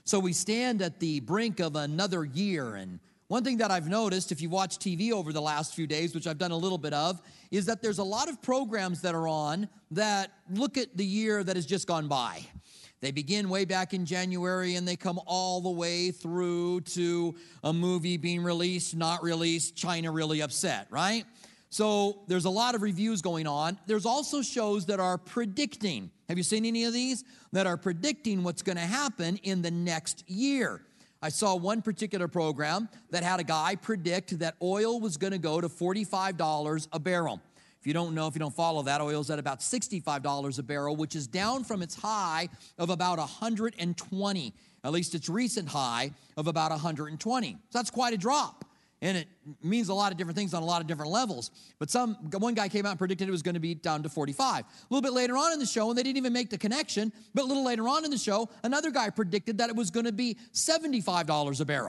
So we stand at the brink of another year. And one thing that I've noticed, if you watch TV over the last few days, which I've done a little bit of, is that there's a lot of programs that are on that look at the year that has just gone by. They begin way back in January and they come all the way through to a movie being released, not released, China really upset, right? So there's a lot of reviews going on. There's also shows that are predicting. Have you seen any of these? That are predicting what's going to happen in the next year. I saw one particular program that had a guy predict that oil was going to go to $45 a barrel. If you don't know, if you don't follow that, oil's at about $65 a barrel, which is down from its high of about 120, at least its recent high of about 120. So that's quite a drop. And it means a lot of different things on a lot of different levels. But one guy came out and predicted it was going to be down to 45. A little bit later on in the show, and they didn't even make the connection, but a little later on in the show, another guy predicted that it was going to be $75 a barrel.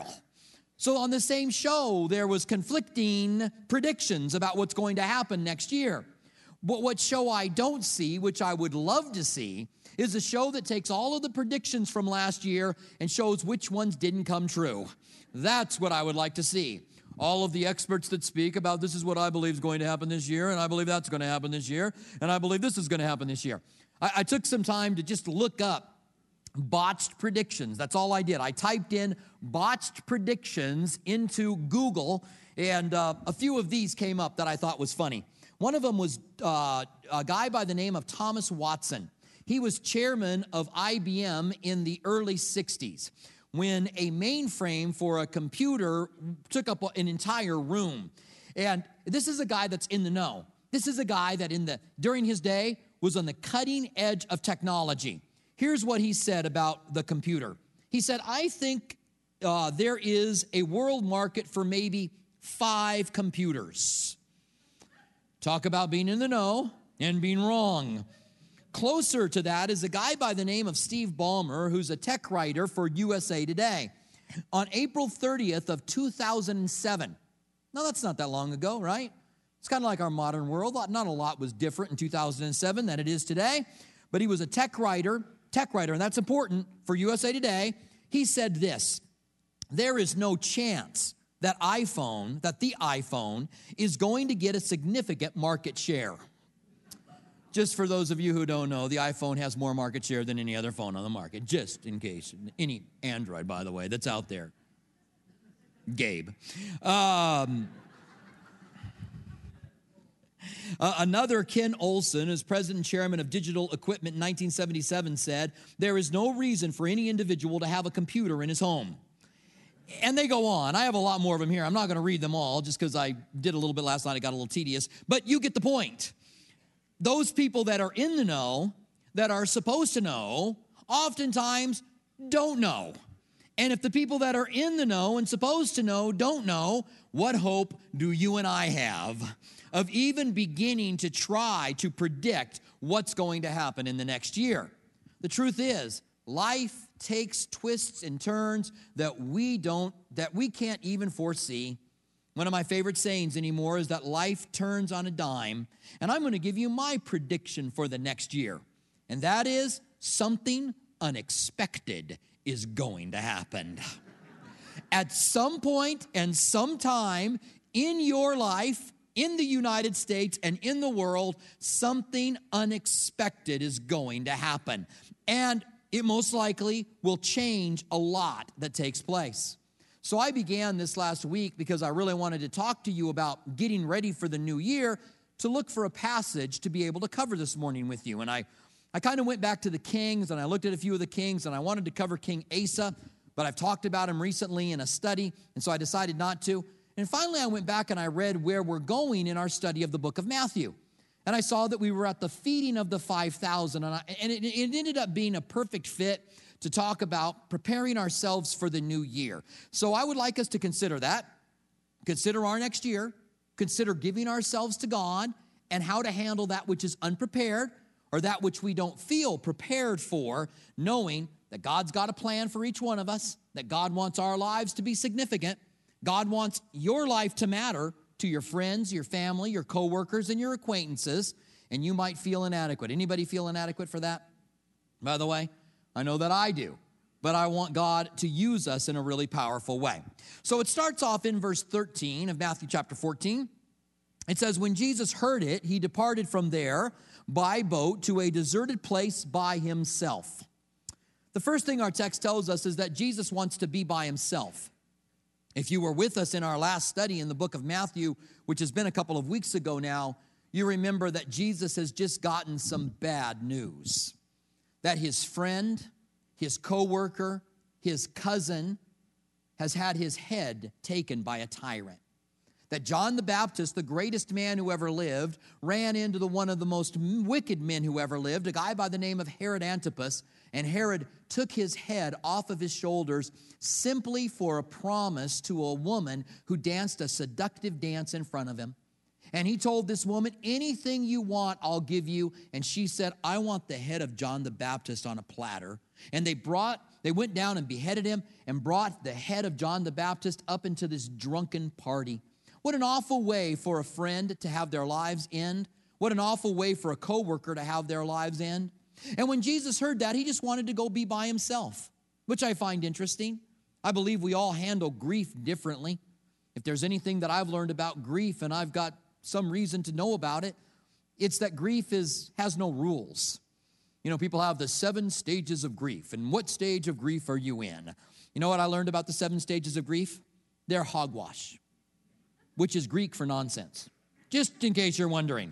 So on the same show, there was conflicting predictions about what's going to happen next year. But what show I don't see, which I would love to see, is a show that takes all of the predictions from last year and shows which ones didn't come true. That's what I would like to see. All of the experts that speak about this is what I believe is going to happen this year, and I believe that's going to happen this year, and I believe this is going to happen this year. I took some time to just look up botched predictions. That's all I did. I typed in botched predictions into Google, and a few of these came up that I thought was funny. One of them was a guy by the name of Thomas Watson. He was chairman of IBM in the early 60s when a mainframe for a computer took up an entire room. And this is a guy that's in the know. This is a guy that during his day was on the cutting edge of technology. Here's what he said about the computer. He said, I think there is a world market for maybe 5 computers. Talk about being in the know and being wrong. Closer to that is a guy by the name of Steve Ballmer, who's a tech writer for USA Today. On April 30th of 2007, now that's not that long ago, right? It's kind of like our modern world. Not a lot was different in 2007 than it is today, but he was a tech writer, and that's important for USA Today. He said this: there is no chance that the iPhone is going to get a significant market share. Just for those of you who don't know, the iPhone has more market share than any other phone on the market, just in case. Any Android, by the way, that's out there. Gabe. Another, Ken Olson, as president and chairman of Digital Equipment in 1977, said, there is no reason for any individual to have a computer in his home. And they go on. I have a lot more of them here. I'm not going to read them all just because I did a little bit last night. It got a little tedious. But you get the point. Those people that are in the know, that are supposed to know, oftentimes don't know. And if the people that are in the know and supposed to know don't know, what hope do you and I have of even beginning to try to predict what's going to happen in the next year? The truth is, life takes twists and turns that we can't even foresee. One of my favorite sayings anymore is that life turns on a dime, and I'm going to give you my prediction for the next year, and that is something unexpected is going to happen. At some point and sometime in your life, in the United States and in the world, something unexpected is going to happen, and it most likely will change a lot that takes place. So I began this last week because I really wanted to talk to you about getting ready for the new year, to look for a passage to be able to cover this morning with you. And I kind of went back to the kings, and I looked at a few of the kings, and I wanted to cover King Asa, but I've talked about him recently in a study, and so I decided not to. And finally, I went back and I read where we're going in our study of the book of Matthew. And I saw that we were at the feeding of the 5,000, and it ended up being a perfect fit to talk about preparing ourselves for the new year. So I would like us to consider that, consider our next year, consider giving ourselves to God, and how to handle that which is unprepared or that which we don't feel prepared for, knowing that God's got a plan for each one of us, that God wants our lives to be significant. God wants your life to matter to your friends, your family, your coworkers, and your acquaintances, and you might feel inadequate. Anybody feel inadequate for that, by the way? I know that I do. but I want God to use us in a really powerful way. So it starts off in verse 13 of Matthew chapter 14. It says, when Jesus heard it, he departed from there by boat to a deserted place by himself. The first thing our text tells us is that Jesus wants to be by himself. If you were with us in our last study in the book of Matthew, which has been a couple of weeks ago now, you remember that Jesus has just gotten some bad news. That his friend, his co-worker, his cousin has had his head taken by a tyrant. That John the Baptist, the greatest man who ever lived, ran into one of the most wicked men who ever lived, a guy by the name of Herod Antipas, and Herod took his head off of his shoulders simply for a promise to a woman who danced a seductive dance in front of him. And he told this woman, anything you want, I'll give you. And she said, I want the head of John the Baptist on a platter. And they went down and beheaded him and brought the head of John the Baptist up into this drunken party. What an awful way for a friend to have their lives end. What an awful way for a coworker to have their lives end. And when Jesus heard that, he just wanted to go be by himself, which I find interesting. I believe we all handle grief differently. If there's anything that I've learned about grief, and I've got some reason to know about it, it's that grief has no rules. You know, people have the 7 stages of grief. And what stage of grief are you in? You know what I learned about the 7 stages of grief? They're hogwash, which is Greek for nonsense, just in case you're wondering.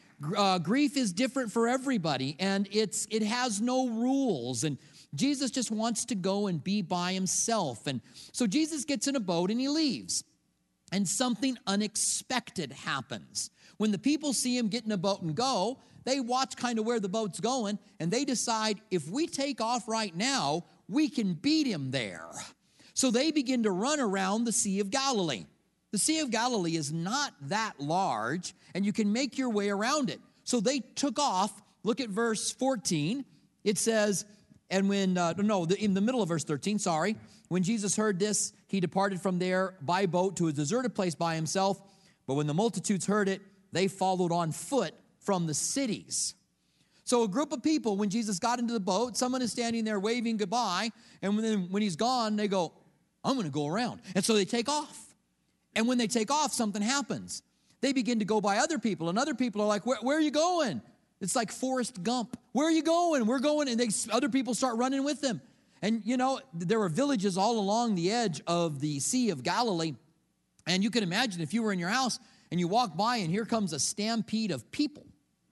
Grief is different for everybody, and it has no rules, and Jesus just wants to go and be by himself. And so Jesus gets in a boat and he leaves, and something unexpected happens. When the people see him get in a boat and go, they watch kind of where the boat's going, and they decide, if we take off right now, we can beat him there. So they begin to run around the Sea of Galilee. The Sea of Galilee is not that large, and you can make your way around it. So they took off. Look at verse 14. It says, and in the middle of verse 13, when Jesus heard this, he departed from there by boat to a deserted place by himself. But when the multitudes heard it, they followed on foot from the cities. So a group of people, when Jesus got into the boat, someone is standing there waving goodbye, and when he's gone, they go, I'm going to go around. And so they take off. And when they take off, something happens. They begin to go by other people, and other people are like, where are you going? It's like Forrest Gump. Where are you going? We're going, and other people start running with them. And, you know, there were villages all along the edge of the Sea of Galilee, and you can imagine if you were in your house and you walk by, and here comes a stampede of people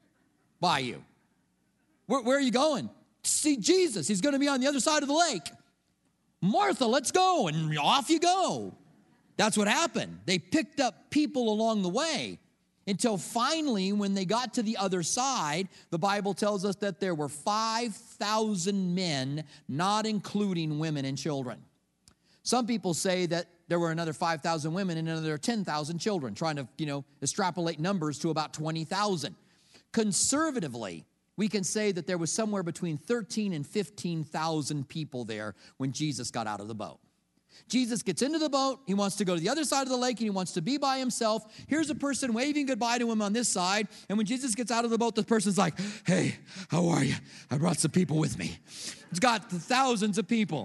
by you. Where are you going? To see Jesus. He's going to be on the other side of the lake. Martha, let's go, and off you go. That's what happened. They picked up people along the way until finally, when they got to the other side, the Bible tells us that there were 5,000 men, not including women and children. Some people say that there were another 5,000 women and another 10,000 children, trying to, extrapolate numbers to about 20,000. Conservatively, we can say that there was somewhere between 13 and 15,000 people there when Jesus got out of the boat. Jesus gets into the boat. He wants to go to the other side of the lake, and he wants to be by himself. Here's a person waving goodbye to him on this side. And when Jesus gets out of the boat, the person's like, hey, how are you? I brought some people with me. It's got thousands of people.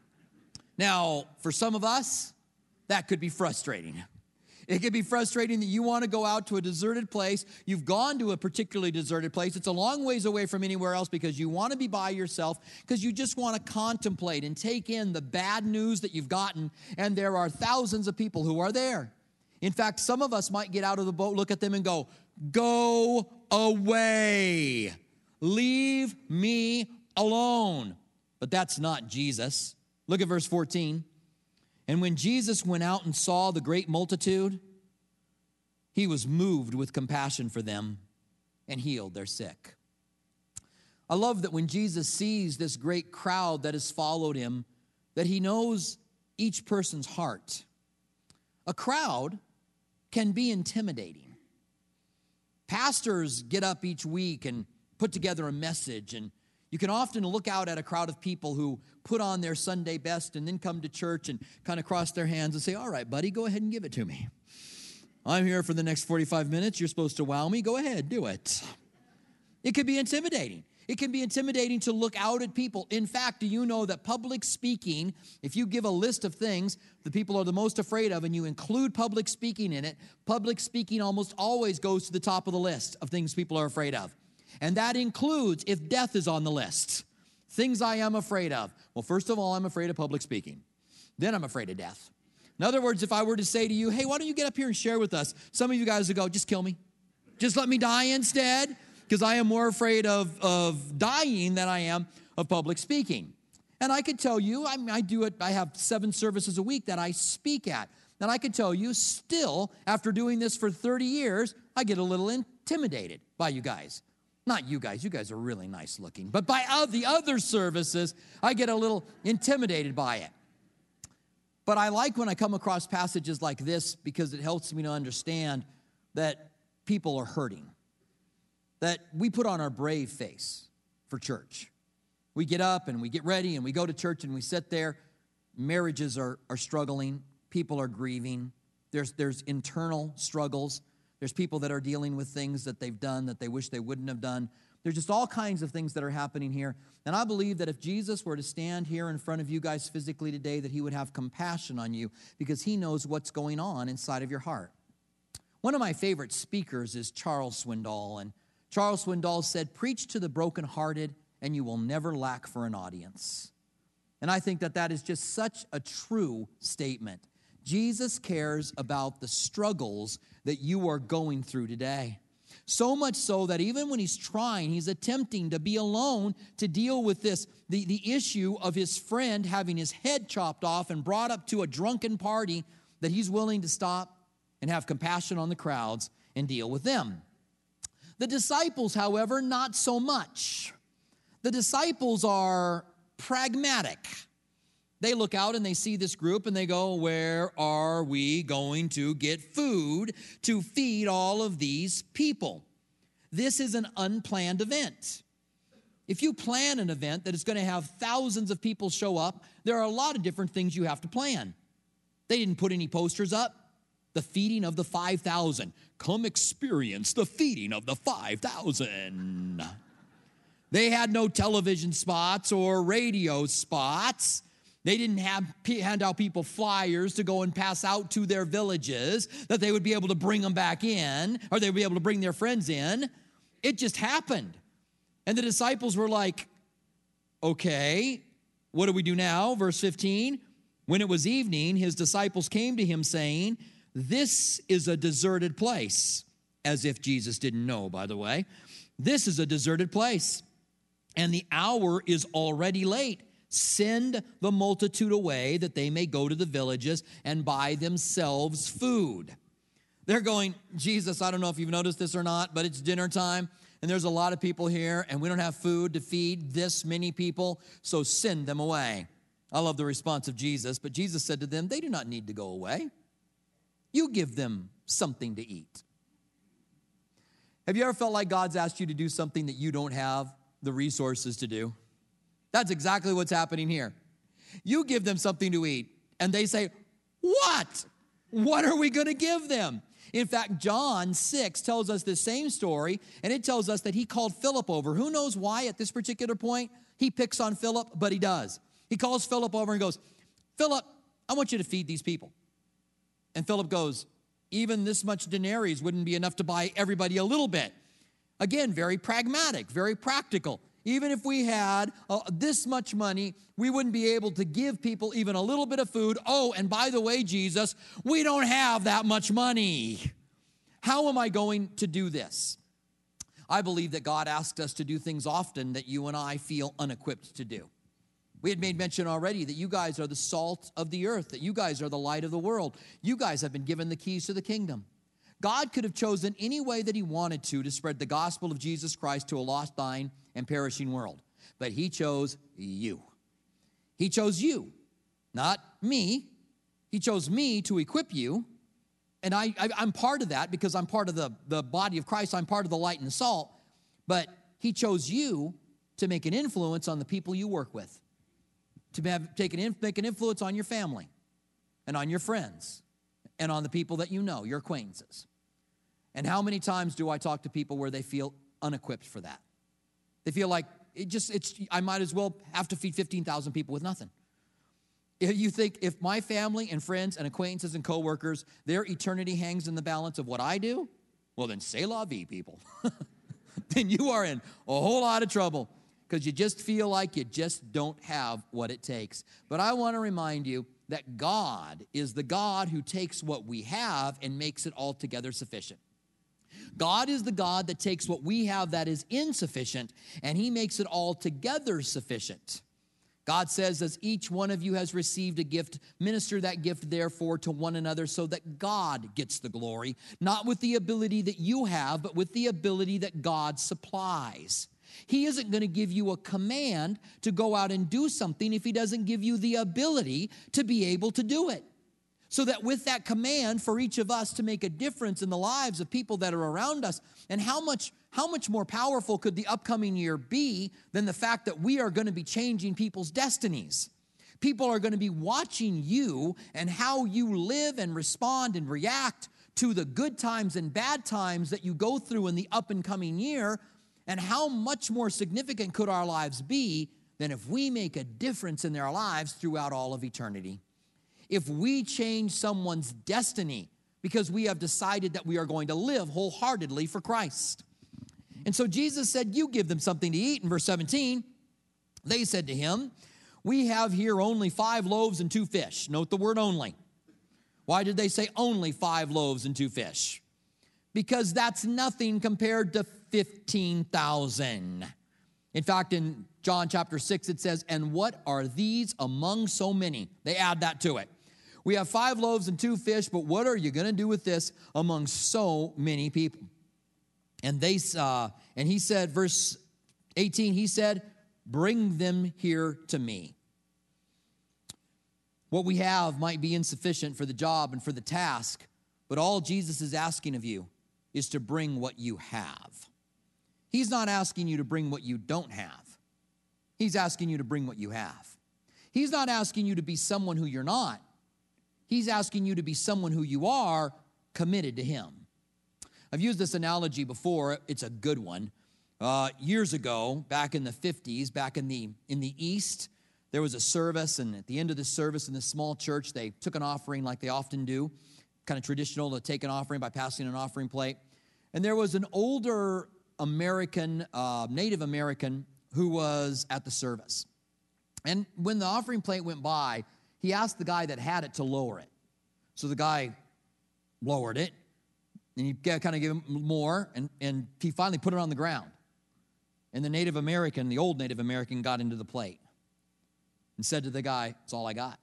Now, for some of us, that could be frustrating. It could be frustrating that you want to go out to a deserted place. You've gone to a particularly deserted place. It's a long ways away from anywhere else because you want to be by yourself, because you just want to contemplate and take in the bad news that you've gotten, and there are thousands of people who are there. In fact, some of us might get out of the boat, look at them and go away. Leave me alone. But that's not Jesus. Look at verse 14. And when Jesus went out and saw the great multitude, he was moved with compassion for them and healed their sick. I love that when Jesus sees this great crowd that has followed him, that he knows each person's heart. A crowd can be intimidating. Pastors get up each week and put together a message, and you can often look out at a crowd of people who put on their Sunday best and then come to church and kind of cross their hands and say, all right, buddy, go ahead and give it to me. I'm here for the next 45 minutes. You're supposed to wow me. Go ahead, do it. It could be intimidating. It can be intimidating to look out at people. In fact, do you know that public speaking, if you give a list of things the people are the most afraid of and you include public speaking in it, public speaking almost always goes to the top of the list of things people are afraid of. And that includes if death is on the list. Things I am afraid of. Well, first of all, I'm afraid of public speaking. Then I'm afraid of death. In other words, if I were to say to you, hey, why don't you get up here and share with us? Some of you guys would go, just kill me. Just let me die instead. Because I am more afraid of dying than I am of public speaking. And I could tell you, I do it, I have 7 services a week that I speak at. And I could tell you, still, after doing this for 30 years, I get a little intimidated by you guys. Not you guys are really nice looking. But by the other services, I get a little intimidated by it. But I like when I come across passages like this because it helps me to understand that people are hurting. That we put on our brave face for church. We get up and we get ready and we go to church and we sit there. Marriages are struggling. People are grieving. There's internal struggles. There's people that are dealing with things that they've done that they wish they wouldn't have done. There's just all kinds of things that are happening here. And I believe that if Jesus were to stand here in front of you guys physically today, that he would have compassion on you because he knows what's going on inside of your heart. One of my favorite speakers is Charles Swindoll, and Charles Swindoll said, preach to the brokenhearted and you will never lack for an audience. And I think that that is just such a true statement. Jesus cares about the struggles that you are going through today. So much so that even when he's attempting to be alone to deal with this, the issue of his friend having his head chopped off and brought up to a drunken party, that he's willing to stop and have compassion on the crowds and deal with them. The disciples, however, not so much. The disciples are pragmatic. They look out and they see this group and they go, where are we going to get food to feed all of these people? This is an unplanned event. If you plan an event that is going to have thousands of people show up, there are a lot of different things you have to plan. They didn't put any posters up. The feeding of the 5,000. Come experience the feeding of the 5,000. They had no television spots or radio spots. They didn't hand out people flyers to go and pass out to their villages that they would be able to bring them back in, or they would be able to bring their friends in. It just happened. And the disciples were like, okay, what do we do now? Verse 15, when it was evening, his disciples came to him saying, this is a deserted place. As if Jesus didn't know, by the way. This is a deserted place, and the hour is already late. Send the multitude away that they may go to the villages and buy themselves food. They're going, Jesus, I don't know if you've noticed this or not, but it's dinner time, and there's a lot of people here, and we don't have food to feed this many people, so send them away. I love the response of Jesus, but Jesus said to them, they do not need to go away. You give them something to eat. Have you ever felt like God's asked you to do something that you don't have the resources to do? That's exactly what's happening here. You give them something to eat, and they say, what? What are we going to give them? In fact, John 6 tells us the same story, and it tells us that he called Philip over. Who knows why at this particular point he picks on Philip, but he does. He calls Philip over and goes, Philip, I want you to feed these people. And Philip goes, even this much denaries wouldn't be enough to buy everybody a little bit. Again, very pragmatic, very practical. Even if we had this much money, we wouldn't be able to give people even a little bit of food. Oh, and by the way, Jesus, we don't have that much money. How am I going to do this? I believe that God asks us to do things often that you and I feel unequipped to do. We had made mention already that you guys are the salt of the earth, that you guys are the light of the world. You guys have been given the keys to the kingdom. God could have chosen any way that he wanted to spread the gospel of Jesus Christ to a lost, dying, and perishing world. But he chose you. He chose you, not me. He chose me to equip you. And I'm part of that because I'm part of the body of Christ. I'm part of the light and the salt. But he chose you to make an influence on the people you work with. To make an influence on your family and on your friends and on the people that you know, your acquaintances. And how many times do I talk to people where they feel unequipped for that? They feel like I might as well have to feed 15,000 people with nothing. If you think if my family and friends and acquaintances and coworkers, their eternity hangs in the balance of what I do, well then c'est la vie, people. Then you are in a whole lot of trouble because you just feel like you just don't have what it takes. But I want to remind you that God is the God who takes what we have and makes it altogether sufficient. God is the God that takes what we have that is insufficient and he makes it altogether sufficient. God says, as each one of you has received a gift, minister that gift therefore to one another so that God gets the glory, not with the ability that you have, but with the ability that God supplies. He isn't going to give you a command to go out and do something if he doesn't give you the ability to be able to do it. So that with that command for each of us to make a difference in the lives of people that are around us, and how much more powerful could the upcoming year be than the fact that we are going to be changing people's destinies? People are going to be watching you and how you live and respond and react to the good times and bad times that you go through in the up and coming year, and how much more significant could our lives be than if we make a difference in their lives throughout all of eternity. If we change someone's destiny because we have decided that we are going to live wholeheartedly for Christ. And so Jesus said, you give them something to eat. In verse 17, they said to him, we have here only 5 loaves and 2 fish. Note the word only. Why did they say only 5 loaves and 2 fish? Because that's nothing compared to 15,000. In fact, in John chapter 6, it says, and what are these among so many? They add that to it. We have 5 loaves and 2 fish, but what are you going to do with this among so many people? And he said, verse 18, he said, bring them here to me. What we have might be insufficient for the job and for the task, but all Jesus is asking of you is to bring what you have. He's not asking you to bring what you don't have. He's asking you to bring what you have. He's not asking you to be someone who you're not. He's asking you to be someone who you are, committed to him. I've used this analogy before. It's a good one. Years ago, back in the 50s, back in the East, there was a service, and at the end of the service in this small church, they took an offering like they often do, kind of traditional to take an offering by passing an offering plate. And there was an older American, Native American, who was at the service. And when the offering plate went by, he asked the guy that had it to lower it. So the guy lowered it, and he kind of gave him more, and he finally put it on the ground. And the Native American, the old Native American, got into the plate and said to the guy, "That's all I got."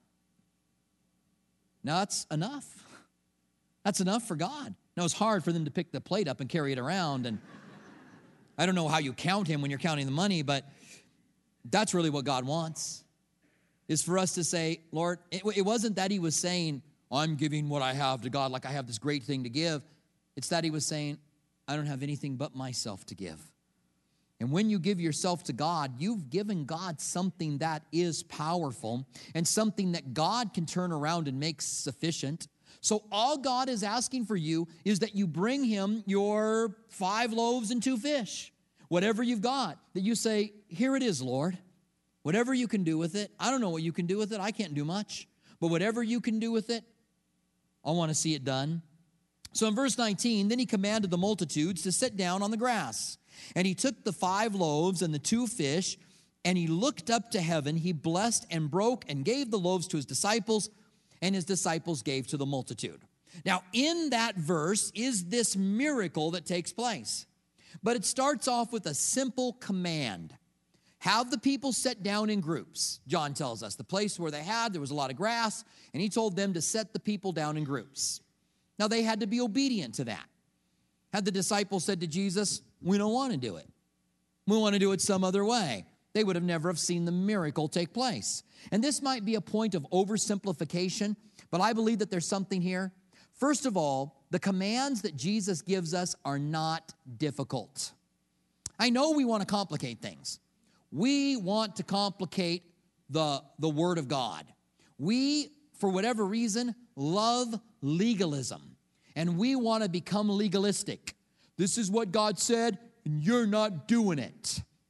Now that's enough. That's enough for God. Now it's hard for them to pick the plate up and carry it around, and I don't know how you count him when you're counting the money, but that's really what God wants, is for us to say, Lord, it wasn't that he was saying, I'm giving what I have to God like I have this great thing to give. It's that he was saying, I don't have anything but myself to give. And when you give yourself to God, you've given God something that is powerful and something that God can turn around and make sufficient. So all God is asking for you is that you bring him your 5 loaves and 2 fish, whatever you've got, that you say, here it is, Lord. Whatever you can do with it. I don't know what you can do with it. I can't do much. But whatever you can do with it, I want to see it done. So in verse 19, then he commanded the multitudes to sit down on the grass. And he took the 5 loaves and the 2 fish, and he looked up to heaven. He blessed and broke and gave the loaves to his disciples, and his disciples gave to the multitude. Now, in that verse is this miracle that takes place. But it starts off with a simple command. Have the people sit down in groups. John tells us the place where there was a lot of grass, and he told them to set the people down in groups. Now, they had to be obedient to that. Had the disciples said to Jesus, we don't want to do it. We want to do it some other way. They would have never have seen the miracle take place. And this might be a point of oversimplification, but I believe that there's something here. First of all, the commands that Jesus gives us are not difficult. I know we want to complicate things. We want to complicate the Word of God. We, for whatever reason, love legalism. And we want to become legalistic. This is what God said, and you're not doing it.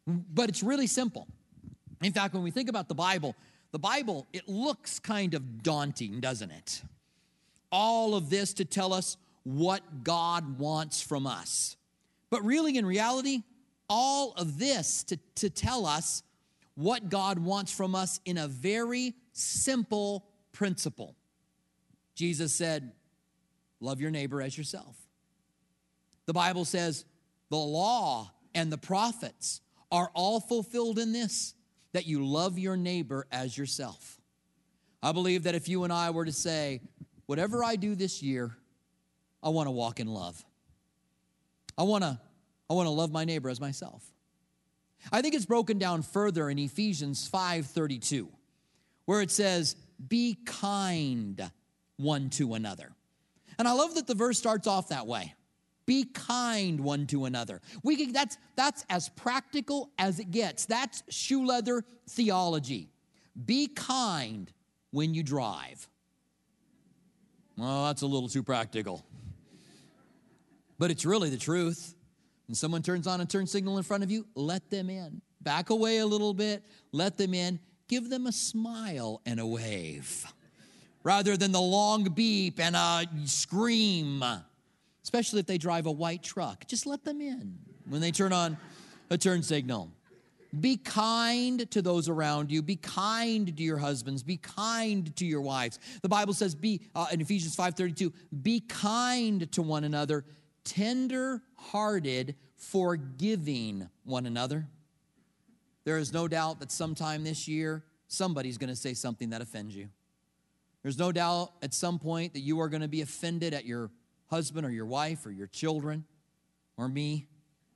But it's really simple. In fact, when we think about the Bible, it looks kind of daunting, doesn't it? All of this to tell us what God wants from us. But really, in reality, all of this to tell us what God wants from us in a very simple principle. Jesus said, love your neighbor as yourself. The Bible says the law and the prophets are all fulfilled in this, that you love your neighbor as yourself. I believe that if you and I were to say, whatever I do this year, I want to walk in love. I want to love my neighbor as myself. I think it's broken down further in Ephesians 5:32, where it says, be kind one to another. And I love that the verse starts off that way. Be kind one to another. That's as practical as it gets. That's shoe leather theology. Be kind when you drive. Well, that's a little too practical. But it's really the truth. When someone turns on a turn signal in front of you, let them in. Back away a little bit, let them in. Give them a smile and a wave, rather than the long beep and a scream, especially if they drive a white truck. Just let them in when they turn on a turn signal. Be kind to those around you. Be kind to your husbands. Be kind to your wives. The Bible says, in Ephesians 5:32, be kind to one another, tender-hearted, forgiving one another. There is no doubt that sometime this year, somebody's going to say something that offends you. There's no doubt at some point that you are going to be offended at your husband or your wife or your children or me.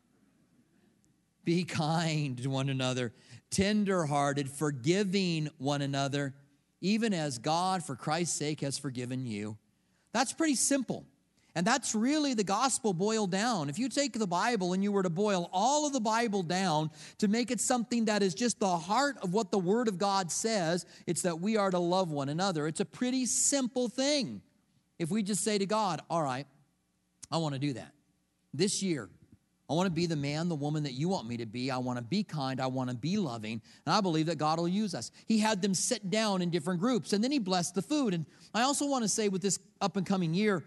Be kind to one another, tender-hearted, forgiving one another, even as God, for Christ's sake, has forgiven you. That's pretty simple. And that's really the gospel boiled down. If you take the Bible and you were to boil all of the Bible down to make it something that is just the heart of what the Word of God says, it's that we are to love one another. It's a pretty simple thing. If we just say to God, all right, I want to do that. This year, I want to be the man, the woman that you want me to be. I want to be kind. I want to be loving. And I believe that God will use us. He had them sit down in different groups, and then he blessed the food. And I also want to say with this up and coming year,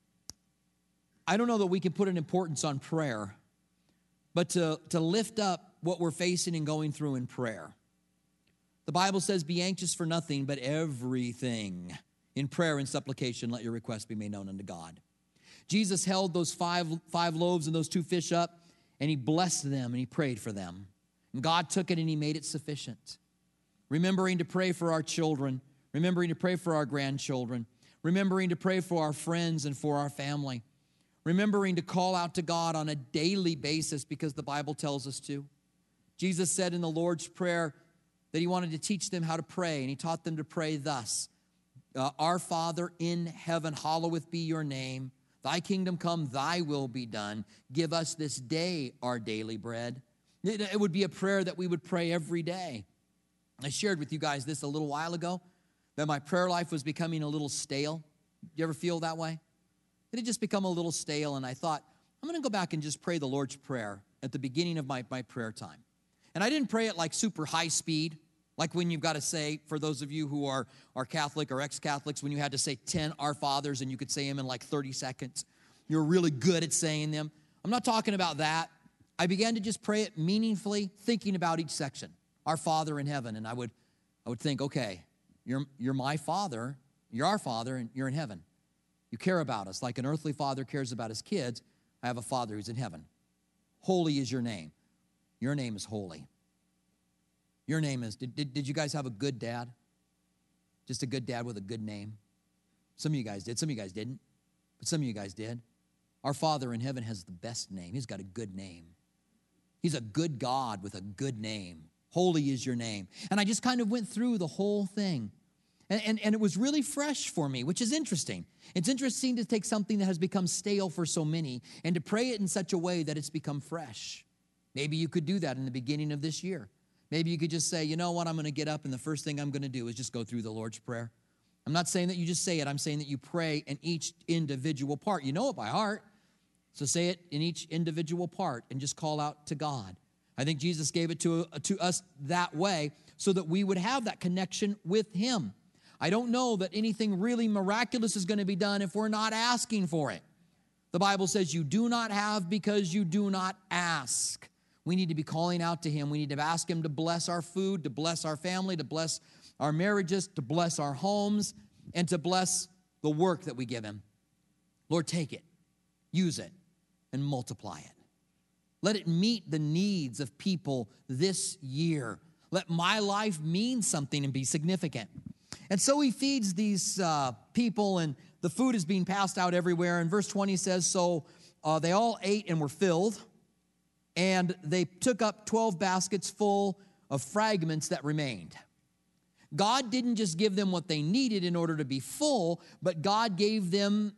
I don't know that we can put an importance on prayer, but to lift up what we're facing and going through in prayer. The Bible says, be anxious for nothing, but everything. In prayer and supplication, let your requests be made known unto God. Jesus held those five loaves and those 2 fish up, and he blessed them, and he prayed for them. And God took it, and he made it sufficient. Remembering to pray for our children, remembering to pray for our grandchildren, remembering to pray for our friends and for our family, remembering to call out to God on a daily basis because the Bible tells us to. Jesus said in the Lord's Prayer that he wanted to teach them how to pray, and he taught them to pray thus. Our Father in heaven, hallowed be your name. Thy kingdom come, thy will be done. Give us this day our daily bread. It would be a prayer that we would pray every day. I shared with you guys this a little while ago, that my prayer life was becoming a little stale. You ever feel that way? It had just become a little stale, and I thought, I'm going to go back and just pray the Lord's Prayer at the beginning of my prayer time. And I didn't pray it like super high speed, like when you've got to say, for those of you who are Catholic or ex-Catholics, when you had to say 10 Our Fathers and you could say them in like 30 seconds. You're really good at saying them. I'm not talking about that. I began to just pray it meaningfully, thinking about each section. Our Father in heaven. And I would think, okay, you're my Father, you're our Father, and you're in heaven. You care about us like an earthly father cares about his kids. I have a Father who's in heaven. Holy is your name. Your name is holy. Your name is, did you guys have a good dad? Just a good dad with a good name? Some of you guys did. Some of you guys didn't. But some of you guys did. Our Father in heaven has the best name. He's got a good name. He's a good God with a good name. Holy is your name. And I just kind of went through the whole thing. And it was really fresh for me, which is interesting. It's interesting to take something that has become stale for so many and to pray it in such a way that it's become fresh. Maybe you could do that in the beginning of this year. Maybe you could just say, you know what, I'm going to get up and the first thing I'm going to do is just go through the Lord's Prayer. I'm not saying that you just say it. I'm saying that you pray in each individual part. You know it by heart. So say it in each individual part and just call out to God. I think Jesus gave it to us that way so that we would have that connection with him. I don't know that anything really miraculous is going to be done if we're not asking for it. The Bible says you do not have because you do not ask. We need to be calling out to him. We need to ask him to bless our food, to bless our family, to bless our marriages, to bless our homes, and to bless the work that we give him. Lord, take it, use it, and multiply it. Let it meet the needs of people this year. Let my life mean something and be significant. And so he feeds these people, and the food is being passed out everywhere. And verse 20 says, so they all ate and were filled, and they took up 12 baskets full of fragments that remained. God didn't just give them what they needed in order to be full, but God gave them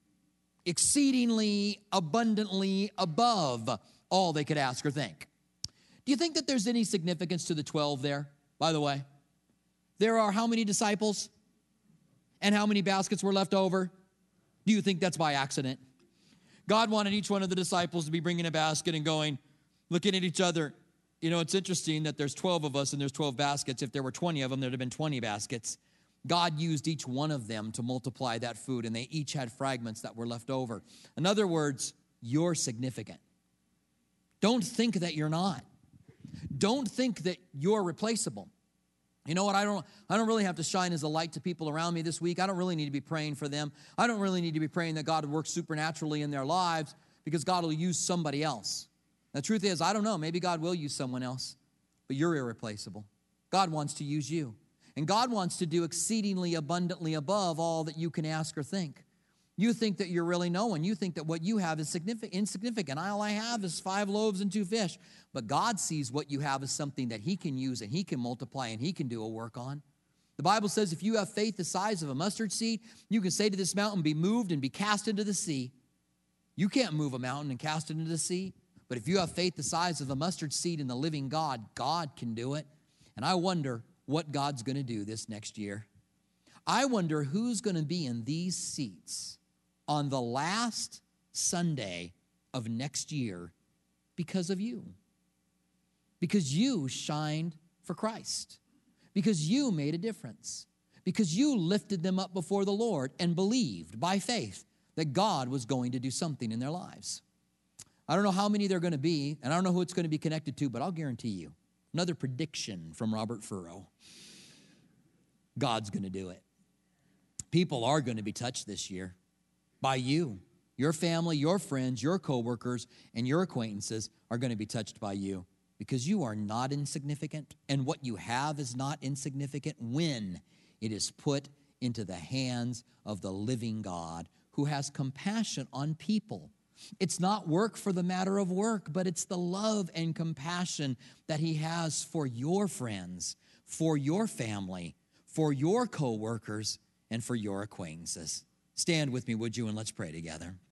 exceedingly abundantly above all they could ask or think. Do you think that there's any significance to the 12 there, by the way? There are how many disciples? And how many baskets were left over? Do you think that's by accident? God wanted each one of the disciples to be bringing a basket and going, looking at each other. You know, it's interesting that there's 12 of us and there's 12 baskets. If there were 20 of them, there'd have been 20 baskets. God used each one of them to multiply that food, and they each had fragments that were left over. In other words, you're significant. Don't think that you're not. Don't think that you're replaceable. You know what? I don't really have to shine as a light to people around me this week. I don't really need to be praying for them. I don't really need to be praying that God would work supernaturally in their lives, because God will use somebody else. The truth is, I don't know. Maybe God will use someone else, but you're irreplaceable. God wants to use you. And God wants to do exceedingly abundantly above all that you can ask or think. You think that you're really no one. You think that what you have is insignificant. All I have is 5 loaves and 2 fish. But God sees what you have as something that he can use and he can multiply and he can do a work on. The Bible says if you have faith the size of a mustard seed, you can say to this mountain, be moved and be cast into the sea. You can't move a mountain and cast it into the sea. But if you have faith the size of a mustard seed in the living God, God can do it. And I wonder what God's going to do this next year. I wonder who's going to be in these seats on the last Sunday of next year because of you. Because you shined for Christ. Because you made a difference. Because you lifted them up before the Lord and believed by faith that God was going to do something in their lives. I don't know how many they're going to be, and I don't know who it's going to be connected to, but I'll guarantee you, another prediction from Robert Furrow, God's going to do it. People are going to be touched this year by you. Your family, your friends, your coworkers, and your acquaintances are going to be touched by you because you are not insignificant, and what you have is not insignificant when it is put into the hands of the living God who has compassion on people. It's not work for the matter of work, but it's the love and compassion that he has for your friends, for your family, for your coworkers, and for your acquaintances. Stand with me, would you, and let's pray together.